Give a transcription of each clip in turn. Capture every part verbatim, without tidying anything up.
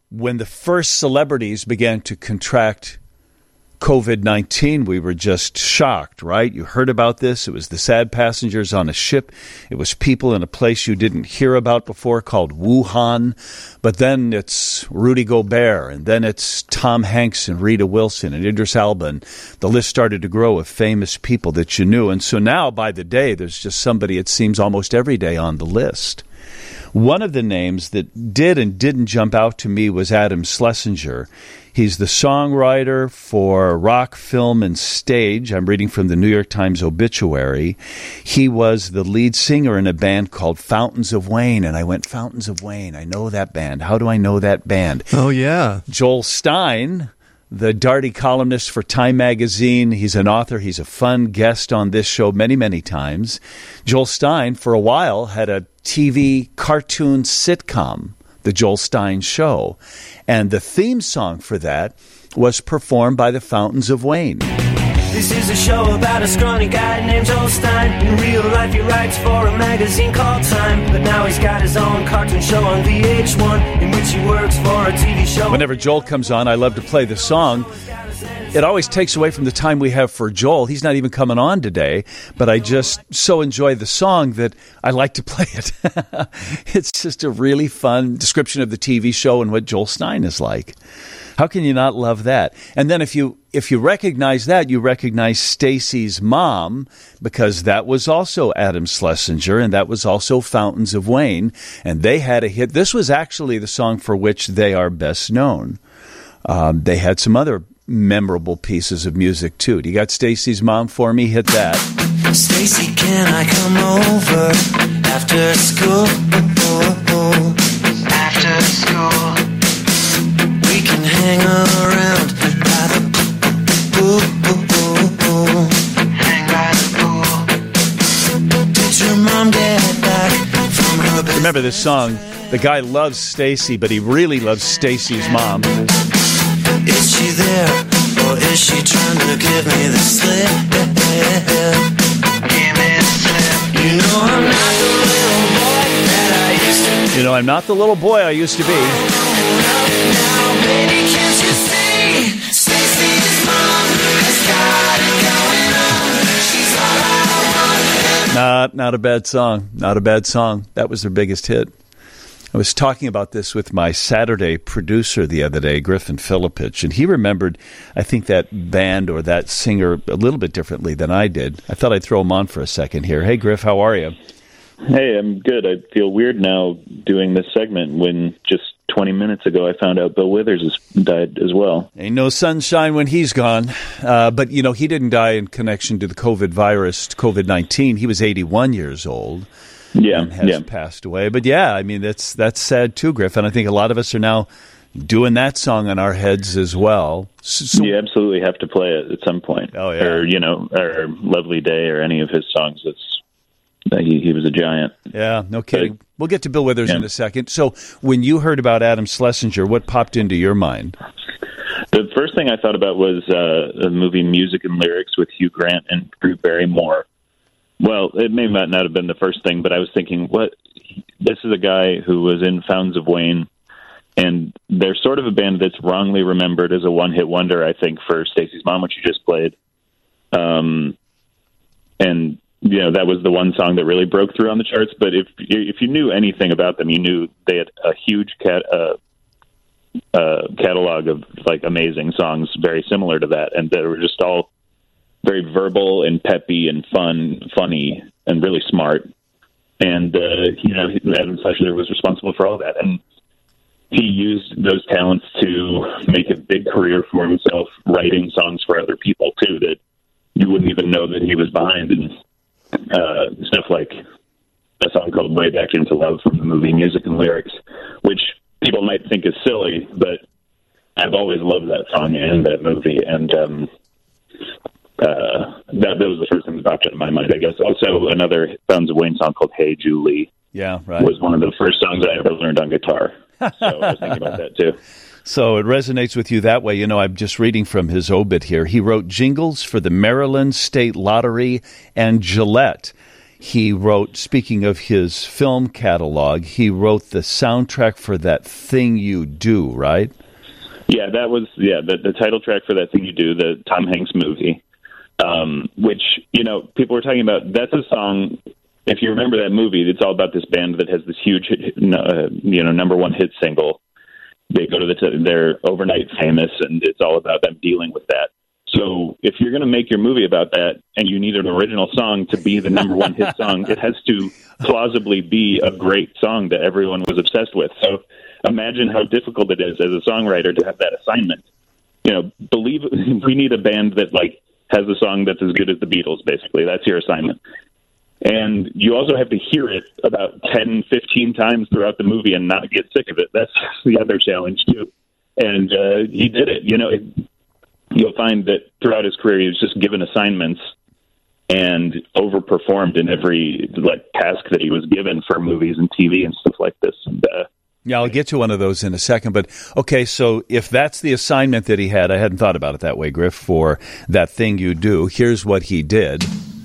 when the first celebrities began to contract covid nineteen, we were just shocked, right? You heard about this. It was the sad passengers on a ship. It was people in a place you didn't hear about before called Wuhan. But then it's Rudy Gobert, and then it's Tom Hanks and Rita Wilson and Idris Elba. And the list started to grow of famous people that you knew. And so now, by the day, there's just somebody, it seems, almost every day on the list. One of the names that did and didn't jump out to me was Adam Schlesinger. He's the songwriter for rock, film, and stage. I'm reading from the New York Times obituary. He was the lead singer in a band called Fountains of Wayne. And I went, Fountains of Wayne, I know that band. How do I know that band? Oh, yeah. Joel Stein, the Darty columnist for Time Magazine. He's an author. He's a fun guest on this show many, many times. Joel Stein, for a while, had a T V cartoon sitcom, The Joel Stein Show. And the theme song for that was performed by the Fountains of Wayne. This is a show about a scrawny guy named Joel Stein. In real life he writes for a magazine called Time, but now he's got his own cartoon show on V H one in which he works for a T V show. Whenever Joel comes on, I love to play the song. It always takes away from the time we have for Joel. He's not even coming on today, but I just so enjoy the song that I like to play it. It's just a really fun description of the T V show and what Joel Stein is like. How can you not love that? And then if you if you recognize that, you recognize Stacy's mom, because that was also Adam Schlesinger, and that was also Fountains of Wayne, and they had a hit. This was actually the song for which they are best known. Um, they had some other memorable pieces of music, too. You got Stacy's Mom for me? Hit that. Stacy, can I come over after school? After school, we can hang around by the pool. Hang by the pool. Did your mom get back from her bed? Remember this song? The guy loves Stacy, but he really loves Stacy's mom. Is she there, or is she trying to give me the slip? Give me the slip. You know I'm not the little boy that I used to be. You know I'm not the little boy I used to be. Now, baby, can't you see? Stacy's mom has got it going on. She's all I want. Not, not a bad song. Not a bad song. That was their biggest hit. I was talking about this with my Saturday producer the other day, Griffin Filipich, and he remembered, I think, that band or that singer a little bit differently than I did. I thought I'd throw him on for a second here. Hey, Griff, how are you? Hey, I'm good. I feel weird now doing this segment when just twenty minutes ago I found out Bill Withers has died as well. Ain't no sunshine when he's gone. Uh, but, you know, he didn't die in connection to the COVID virus, COVID nineteen. He was eighty-one years old. Yeah, and has yeah. passed away. But yeah, I mean, that's that's sad too, Griff. And I think a lot of us are now doing that song in our heads as well. So, you absolutely have to play it at some point. Oh, yeah. Or, you know, or Lovely Day or any of his songs. It's he, he was a giant. Yeah, no kidding. But, we'll get to Bill Withers yeah. in a second. So when you heard about Adam Schlesinger, what popped into your mind? The first thing I thought about was uh, the movie Music and Lyrics with Hugh Grant and Drew Barrymore. Well, it may not have been the first thing, but I was thinking, what? This is a guy who was in Fountains of Wayne, and they're sort of a band that's wrongly remembered as a one-hit wonder, I think, for Stacy's Mom, which you just played. Um, and, you know, that was the one song that really broke through on the charts. But if if you knew anything about them, you knew they had a huge cat, uh, uh, catalog of, like, amazing songs very similar to that, and they were just all very verbal and peppy and fun, funny, and really smart. And, uh, you know, Adam Schlesinger was responsible for all that. And he used those talents to make a big career for himself, writing songs for other people, too, that you wouldn't even know that he was behind. And uh, stuff like a song called Way Back Into Love from the movie Music and Lyrics, which people might think is silly, but I've always loved that song and that movie. And, um, Uh, that, that was the first thing that popped into my mind, I guess. Also, another Fountains of Wayne song called Hey Julie yeah, right. was one of the first songs I ever learned on guitar. So I was thinking about that, too. So it resonates with you that way. You know, I'm just reading from his obit here. He wrote jingles for the Maryland State Lottery and Gillette. he wrote, speaking of his film catalog, he wrote the soundtrack for That Thing You Do, right? Yeah, that was yeah the, the title track for That Thing You Do, the Tom Hanks movie, um, which, you know, people were talking about. That's a song, if you remember that movie, it's all about this band that has this huge, uh, you know, number one hit single. They go to the, t- they're overnight famous, and it's all about them dealing with that. So if you're going to make your movie about that and you need an original song to be the number one hit song, it has to plausibly be a great song that everyone was obsessed with. So imagine how difficult it is as a songwriter to have that assignment. You know, believe we need a band that like has a song that's as good as the Beatles, basically. That's your assignment. And you also have to hear it about ten, fifteen times throughout the movie and not get sick of it. That's the other challenge, too. And uh, he did it. You know, it, you'll find that throughout his career, he was just given assignments and overperformed in every like task that he was given for movies and T V and stuff like this. And, uh, yeah, I'll get to one of those in a second. But, okay, so if that's the assignment that he had, I hadn't thought about it that way, Griff, for That Thing You Do, here's what he did.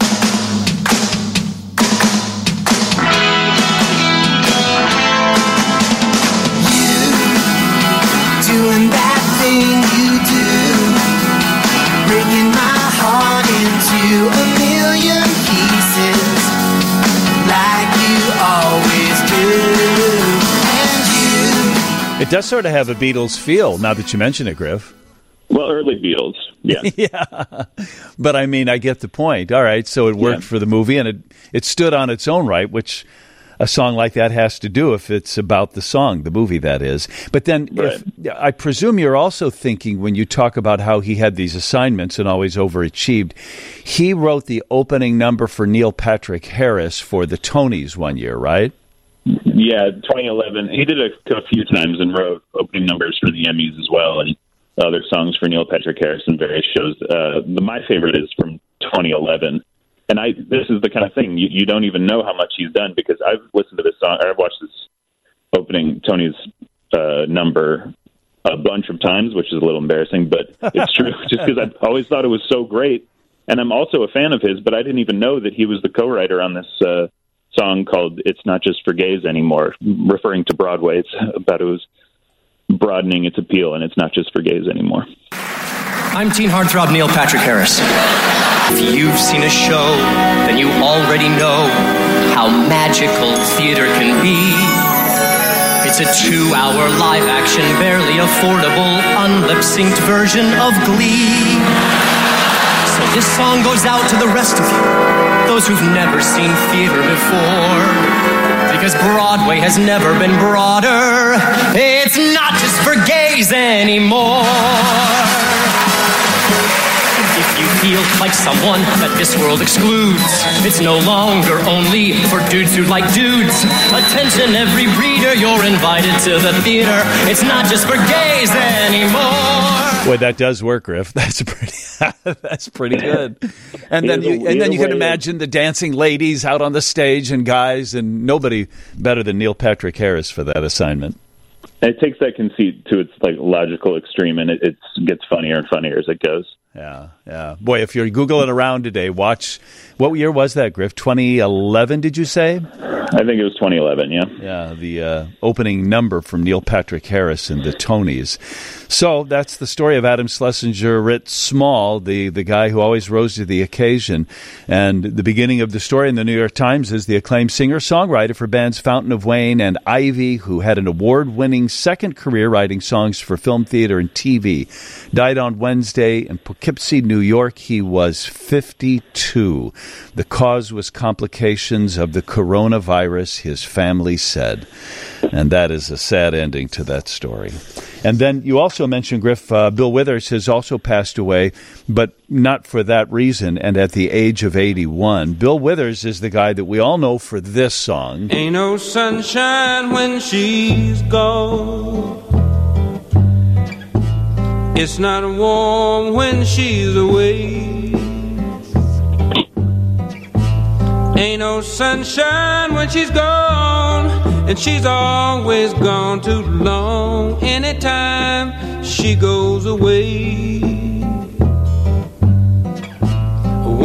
Doing that thing you do, breaking my heart into a million pieces, like you always do. And you, It does sort of have a Beatles feel, now that you mention it, Griff. well, early Beatles, yeah. Yeah, but I mean, I get the point. All right, so it worked Yeah. for the movie, and it, it stood on its own right, which a song like that has to do if it's about the song, the movie, that is. But then Right. if, I presume you're also thinking, when you talk about how he had these assignments and always overachieved, he wrote the opening number for Neil Patrick Harris for the Tonys one year, right? Yeah, twenty eleven. He did it a, a few times and wrote opening numbers for the Emmys as well, and other songs for Neil Patrick Harris in various shows. Uh, the, my favorite is from twenty eleven. And I, this is the kind of thing you, you don't even know how much he's done, because I've listened to this song, or I've watched this opening Tony's uh, number a bunch of times, which is a little embarrassing, but it's true. Just because I've always thought it was so great, and I'm also a fan of his, but I didn't even know that he was the co-writer on this uh, song called "It's Not Just for Gays Anymore," referring to Broadway. It's about it was broadening its appeal, and it's not just for gays anymore. I'm teen heartthrob Neil Patrick Harris. If you've seen a show, then you already know how magical theater can be. It's a two-hour live-action, barely affordable, unlip-synced version of Glee. So this song goes out to the rest of you, those who've never seen theater before. Because Broadway has never been broader. It's not just for gays anymore. If you feel like someone that this world excludes, it's no longer only for dudes who like dudes. Attention, every breeder, you're invited to the theater. It's not just for gays anymore. Boy, that does work, Griff. That's pretty. That's pretty good. And then Either- you and then you either can way- imagine the dancing ladies out on the stage and guys, and nobody better than Neil Patrick Harris for that assignment. It takes that conceit to its like logical extreme, and it, it gets funnier and funnier as it goes. Yeah, yeah. Boy, if you're Googling around today, watch. What year was that, Griff? twenty eleven, did you say? I think it was twenty eleven, yeah. Yeah, the uh, opening number from Neil Patrick Harris and the Tonys. So that's the story of Adam Schlesinger writ Small, the, the guy who always rose to the occasion. And the beginning of the story in the New York Times is the acclaimed singer-songwriter for bands Fountain of Wayne and Ivy, who had an award-winning second career writing songs for film, theater, and T V. Died on Wednesday in Poughkeepsie, New York. He was fifty-two. The cause was complications of the coronavirus, his family said. And that is a sad ending to that story. And then you also mentioned, Griff, uh, Bill Withers has also passed away, but not for that reason, and at the age of eighty-one. Bill Withers is the guy that we all know for this song. Ain't no sunshine when she's gone. It's not warm when she's away. Ain't no sunshine when she's gone, and she's always gone too long. Anytime she goes away,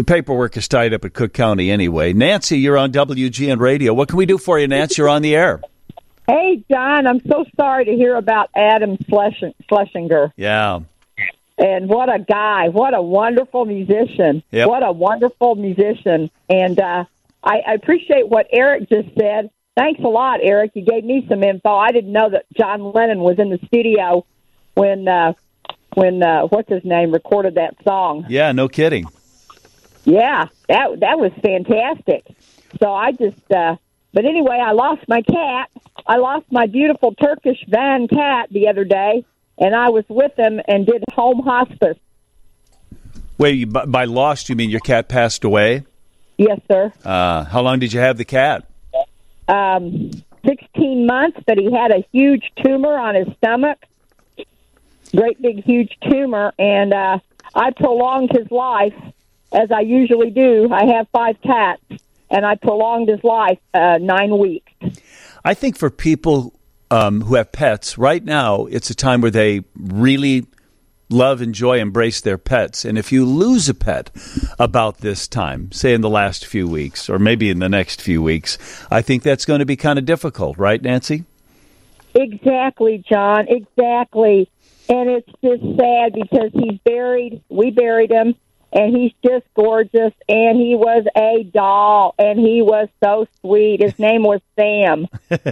The paperwork is tied up at Cook County anyway. Nancy, you're on W G N Radio. What can we do for you, Nancy? You're on the air. Hey, John, I'm so sorry to hear about Adam Schlesh- Schlesinger. Yeah. And what a guy. What a wonderful musician. Yep. What a wonderful musician. And uh, I, I appreciate what Eric just said. Thanks a lot, Eric. You gave me some info. I didn't know that John Lennon was in the studio when, uh, when uh, what's his name, recorded that song. Yeah, no kidding. Yeah, that that was fantastic. So I just, uh, but anyway, I lost my cat. I lost my beautiful Turkish van cat the other day, and I was with him and did home hospice. Wait, you, by, by lost, you mean your cat passed away? Yes, sir. Uh, how long did you have the cat? Um, sixteen months, but he had a huge tumor on his stomach, great big huge tumor, and uh, I prolonged his life. As I usually do. I have five cats, and I prolonged his life uh, nine weeks. I think for people um, who have pets, right now, it's a time where they really love, enjoy, embrace their pets. And if you lose a pet about this time, say in the last few weeks, or maybe in the next few weeks, I think that's going to be kind of difficult, right, Nancy? Exactly, John, exactly. And it's just sad because he's buried, we buried him, and he's just gorgeous, and he was a doll, and he was so sweet. His name was Sam.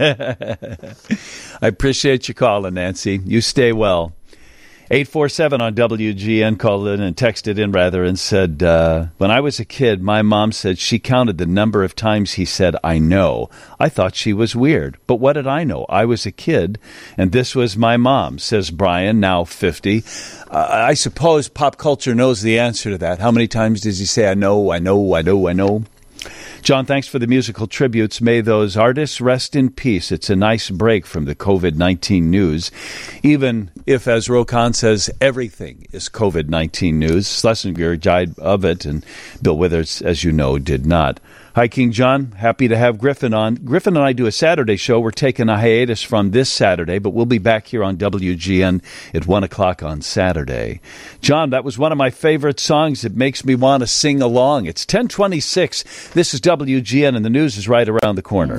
I appreciate you calling, Nancy. You stay well. eight four seven on W G N called in and texted in, rather, and said, uh, when I was a kid, my mom said she counted the number of times he said, I know. I thought she was weird. But what did I know? I was a kid, and this was my mom, says Brian, now fifty. Uh, I suppose pop culture knows the answer to that. How many times does he say, I know, I know, I know, I know? John, thanks for the musical tributes. May those artists rest in peace. It's a nice break from the COVID nineteen news, even if, as Rokan says, everything is COVID nineteen news. Schlesinger died of it, and Bill Withers, as you know, did not. Hi, King John. Happy to have Griffin on. Griffin and I do a Saturday show. We're taking a hiatus from this Saturday, but we'll be back here on W G N at one o'clock on Saturday. John, that was one of my favorite songs. It makes me want to sing along. It's ten twenty-six. This is W G N, and the news is right around the corner.